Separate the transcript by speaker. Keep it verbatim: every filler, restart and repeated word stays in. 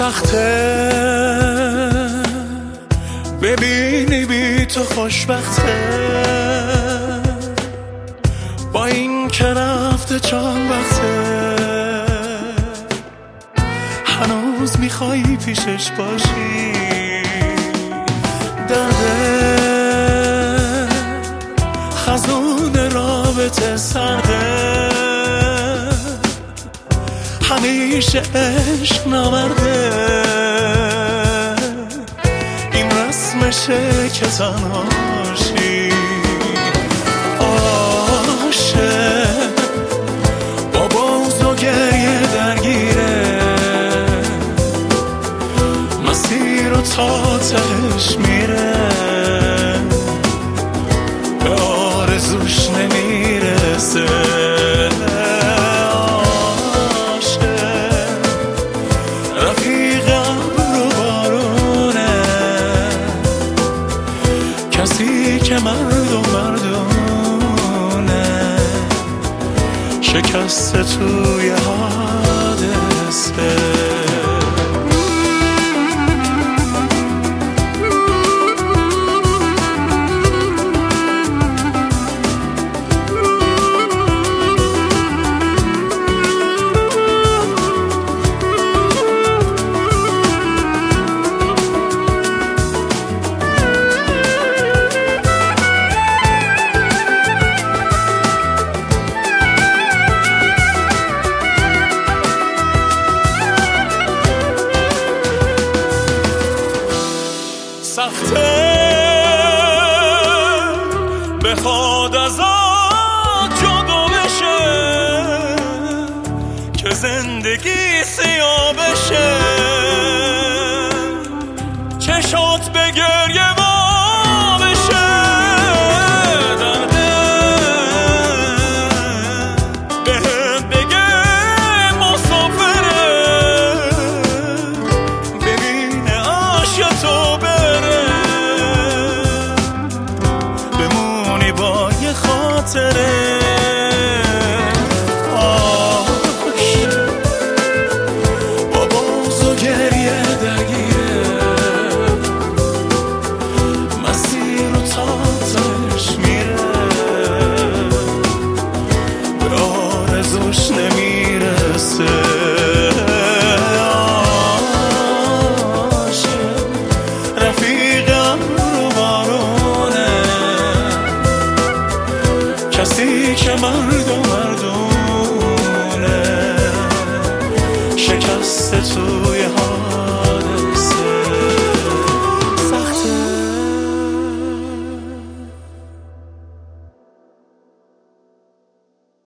Speaker 1: سخته ببینی بی تو خوشبخته، با این که رفته چند وقته هنوز میخوای پیشش باشی. درده خزون رابطه سرده، همیشه عشق نامرده، این رسمشه که تنهاشی. عاشق با بغض و گریه درگیره، مسیر رو تا تهش میره، به آرزوش نمیرسه. کسی که مردم مردونه شکسته توی حادثه. سخته بخواد ازت جدا بشه که زندگی سیاه بشه، چشات به گریه وا بشه. درده بهت بگه مسافره، ببینه عاشق تو خاطره. عاشق با بغض و گریه درگیره، مسیر رو تا تهش میره، به آرزوش نمیرسه. عاشق رفیقم رو بارونه، کسی که مردم